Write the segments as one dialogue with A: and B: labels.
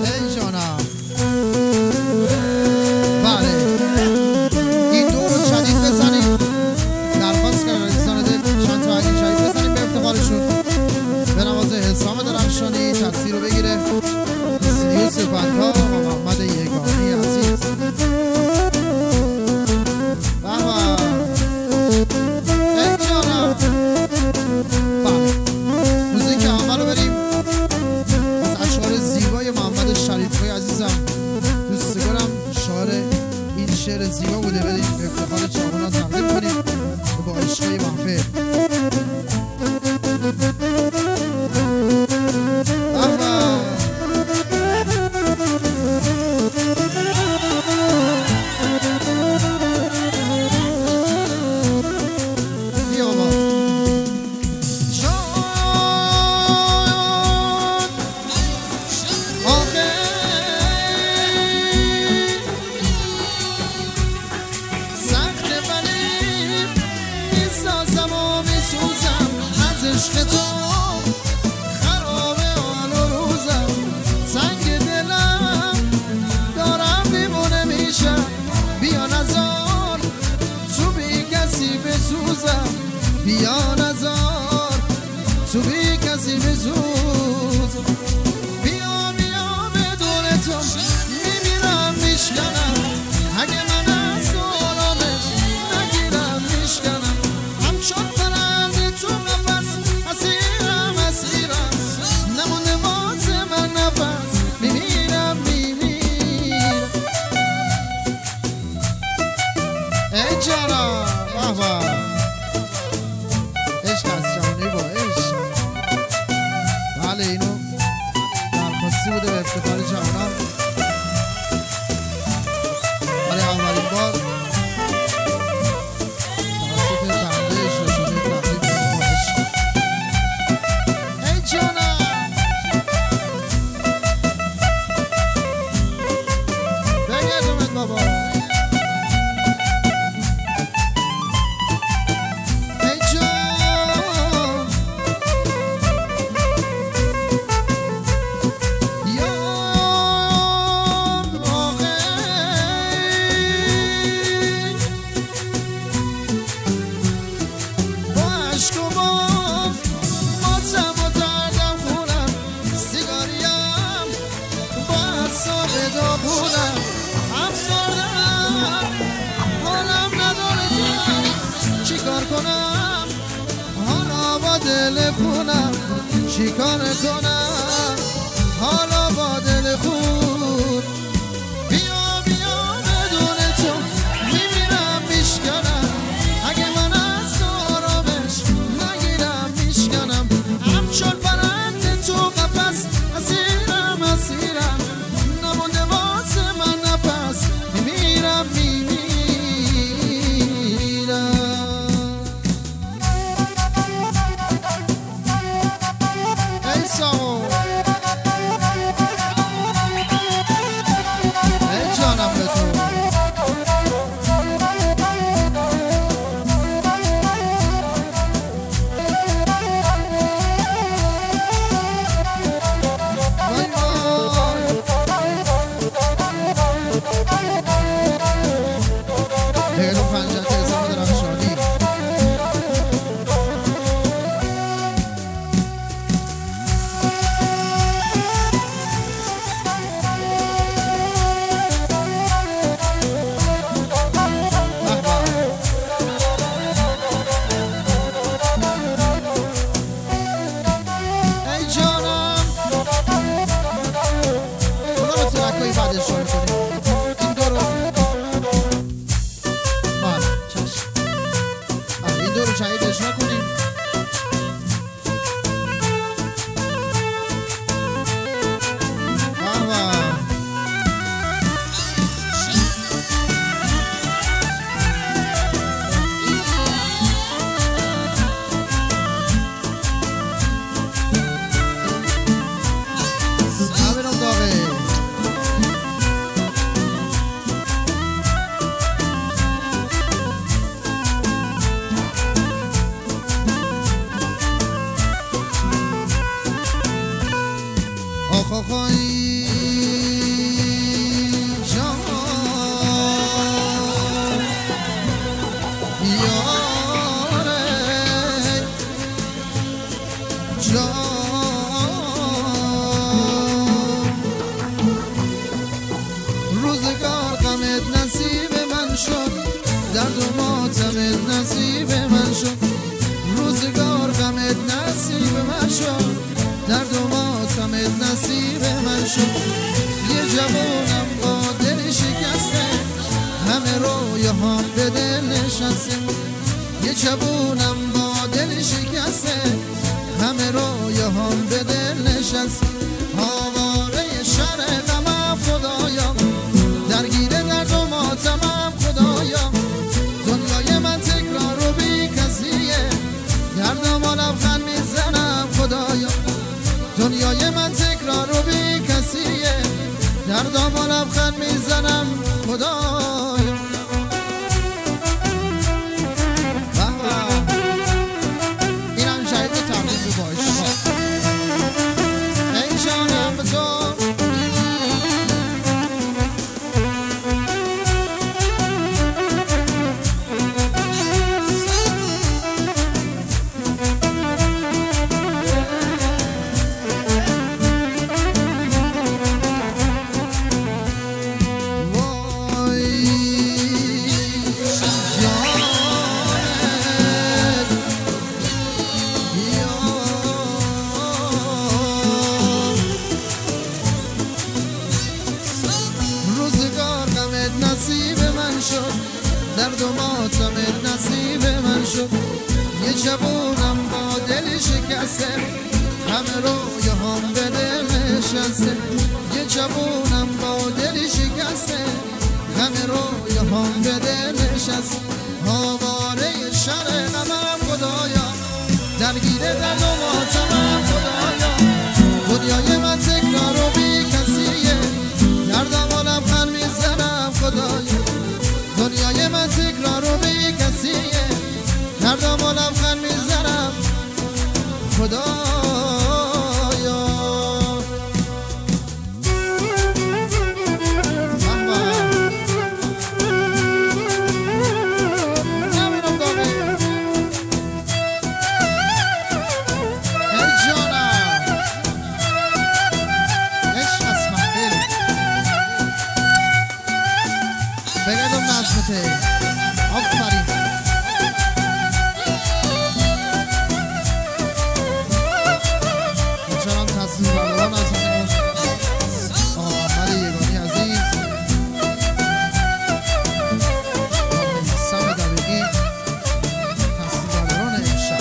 A: ای جانم. بله این دور رو شدید بزنیم، درخواست کردن عزیزان دل چند تا علی شدید بزنیم به افتخارشون، به نواز حسام درخشانی تصویر رو بگیره استودیو سپنتا و محمد یگانی عزیز. موزیک اول رو بریم از اشعار زیبای محمد شریفی عزیزم، دوستگارم شاعر این شعر زیبا بوده، بریم به افتخار چاقونا تقدیم کنیم با عشقای محفل. بیا نزار تو بی کسی بزوز، بیا بیا بدون تو میمیرم میشکنم، اگه من از آرامش نگیرم میشکنم، همچون پرنده تو نفس اسیرم اسیرم، نمونده واسه من نفس میمیرم میمیرم. ای جانم بابا اینو درخواستی بوده به افتخار جوانان برای اولین بار توسط بنده شاشانه تقدیم کنم با عشق. ای جانم بگردمت بابا. دل خونم چیکار کنم حالا با دل خون، بیا بیا بدون تو میمیرم میشکنم، اگه من از آرامش نگیرم میشکنم، همچون پرنده تو قفس اسیرم اسیرم، نمونده واسه من نفس میمیرم میمیرم. شهیدش نکنیم. آخایی هم به دل نشسته یه جوونم با دل شکسته همه رویه هم به دل نشسته آواره شر غمم خدایا درگیر درد و ماتمم خدایا دنیای من تکرار و بی کسیه گردم و لبخند میزنم خدایا دنیای من تکرار و بی کسیه دردم و لبخند میزنم خدایا اینم شاید تبلیغ رو باش ای جانم به تو نصیب من شد درد و ماتمت نصیب من شد یه جوونم با دل شکسته همه رویه هم به دل نشسته یه جوونم با دل شکسته همه رویه هم به دل نشسته آواره شر غمم خدایا درگیر درد و ماتمم خدایا دنیای من تکرار و بی کسیه دردم و لبخند میزنم خدایا دنیای من تکرار و بی کسیه دردم و لبخند میزنم خدایا نمیرم داغی ای جانم عشق از محفل بگردم نظمته آفرین خوشحالم تصمیم برداران عزیزمون آقا احمد یگانی عزیز سم دقیقی تصمیم برداران امشب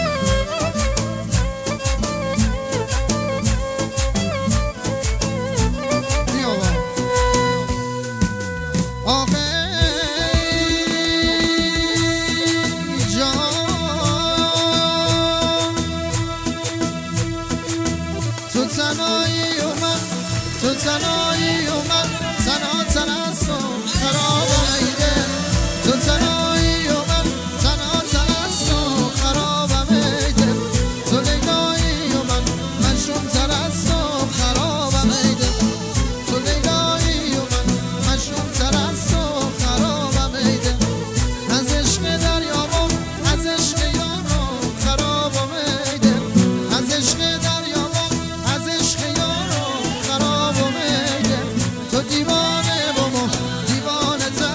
A: بیا آقا تو تنهایی و من تو تنهایی و من تنها تنستم خرابم ایده تو تنهایی و من تنها تنستم خرابم ایده تو لیلایی و من مجنون ترستم خرابم ایده تو لیلایی و من مجنون ترستم خرابم ایده از عشق دریابم از عشق یارم خرابم ایده از عشق دریابم از عشق یارم خرابم ایده تو دیوانه بمو دیوانه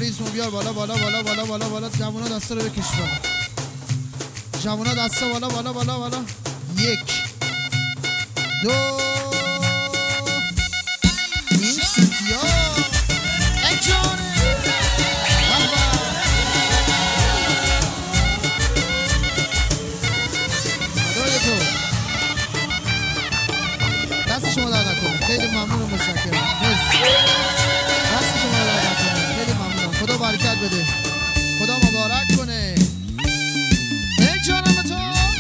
A: ریزمون بیار بالا بالا بالا بالا بالا بالا. جوونا دستا رو بکش بالا. جوونا دستا بالا بالا بالا بالا. 1 2 این سوتیا اجانه دای تو دست شما در نکنه. خیلی ممنونم متشکرم. دست شما در نکنه. خیلی ممنونم. خدا برکت بده. خدا مبارک کنه. ای جانم تو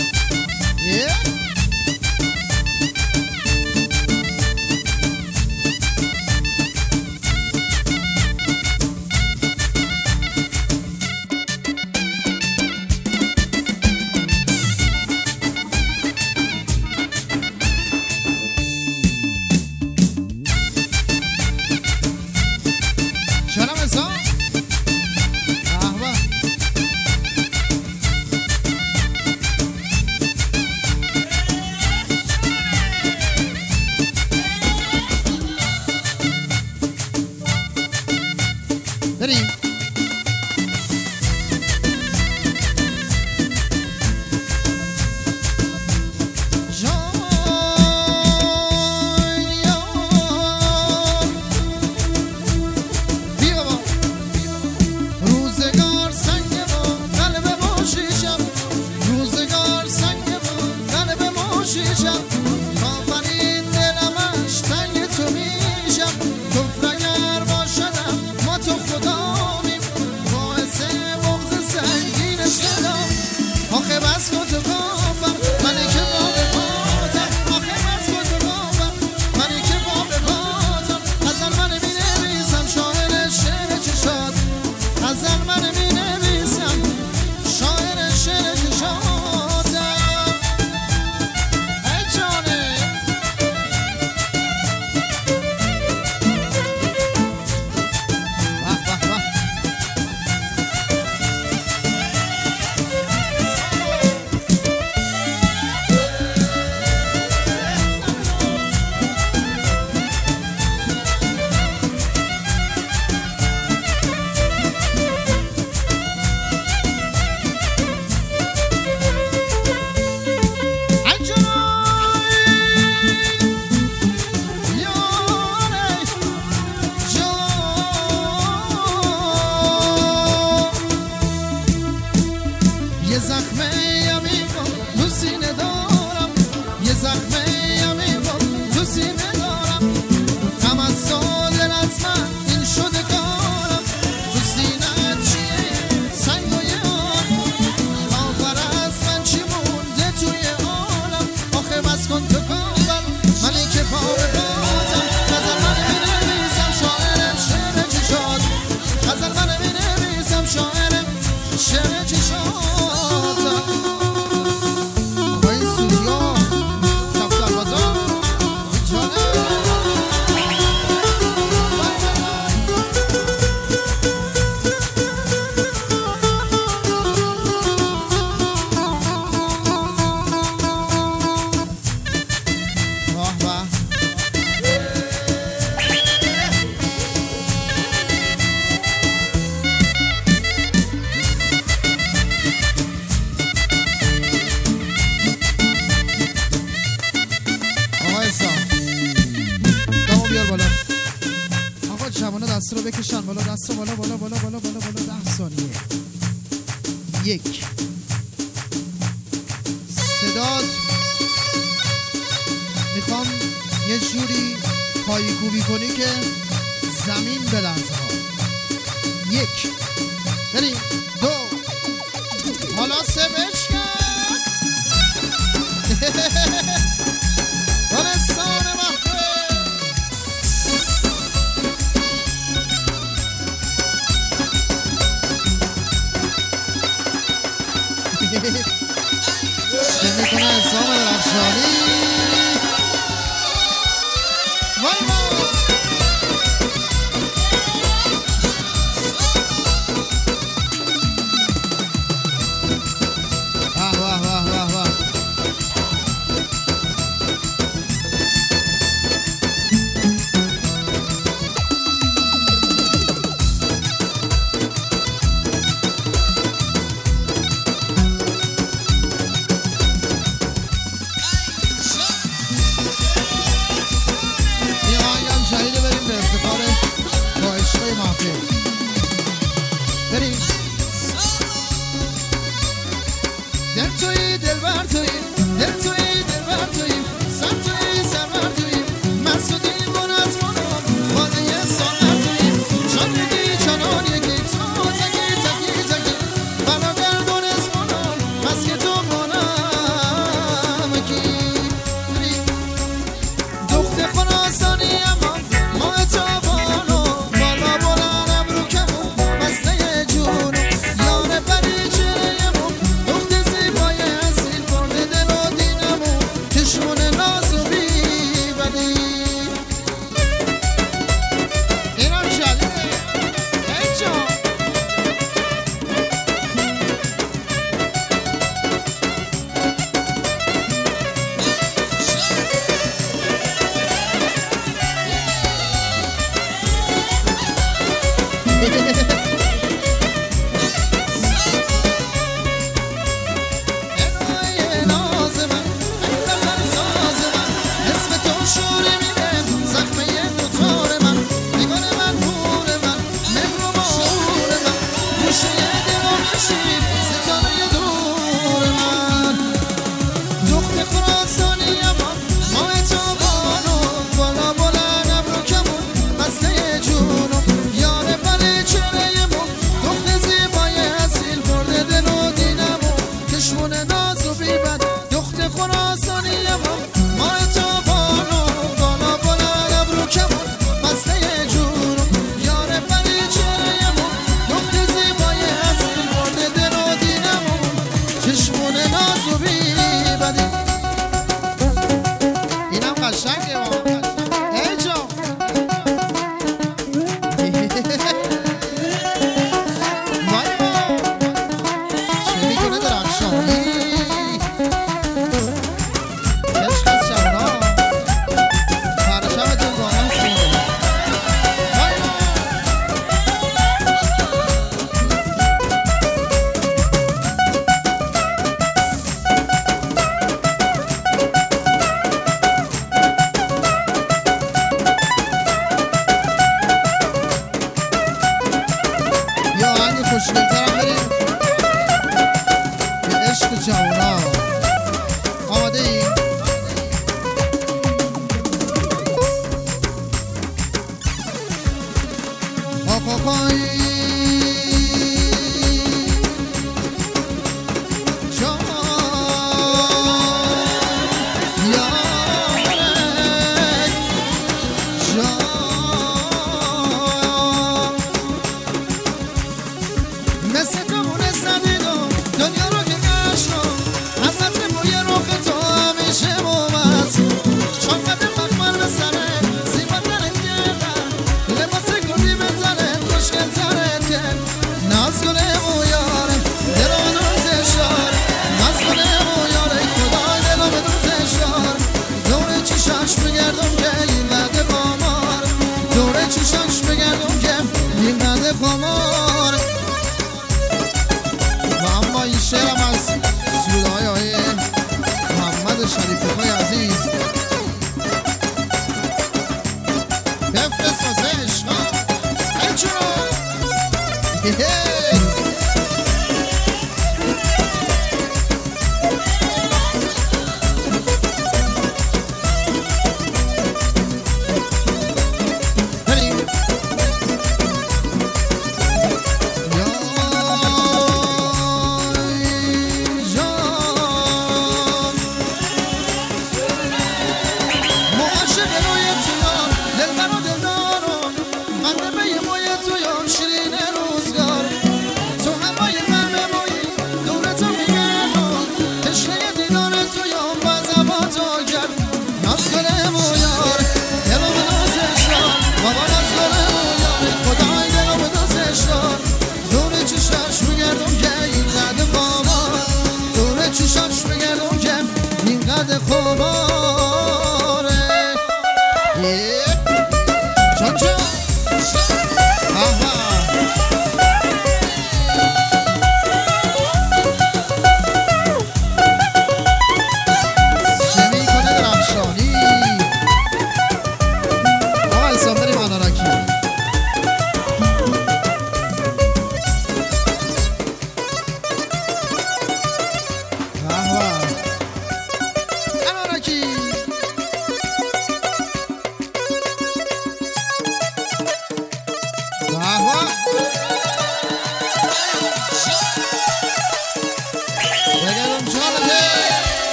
A: دست رو بکشن بالا. دست رو بالا بالا بالا بالا بالا بالا. 10 ثانیه. 1 صداد میخوام یه جوری پایی کوبی کنی که زمین بلرزه ها. 1 بریم. 2 حالا 3 بشکن. دانستان محبه چه میکنه حسام درخشانی. وای وای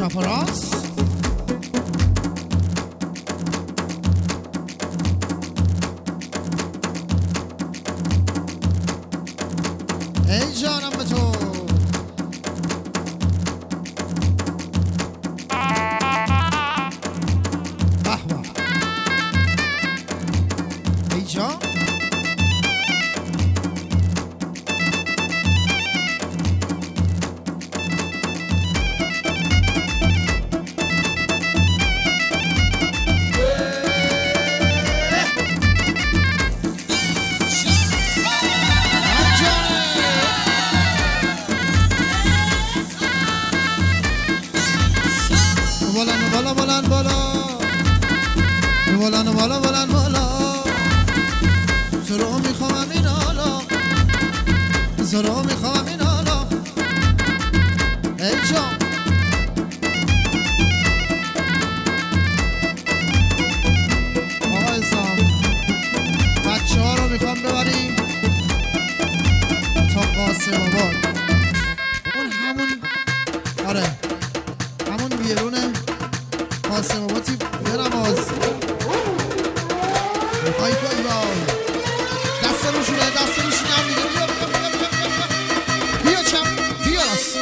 A: چپ و راست ای جانم به تو ای جان بالا تو رو میخوام این حالا تو رو میخوام این حالا ای جان آقا اسلام بچه ها رو میخوام ببریم تا قاسم آباد اون همون آره همون بیرونه قاسم آبادی بنواز آی بای بای دست روشونه هم دیگه بیا چم بیا راست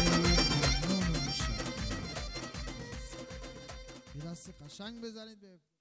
A: قشنگ بزنید به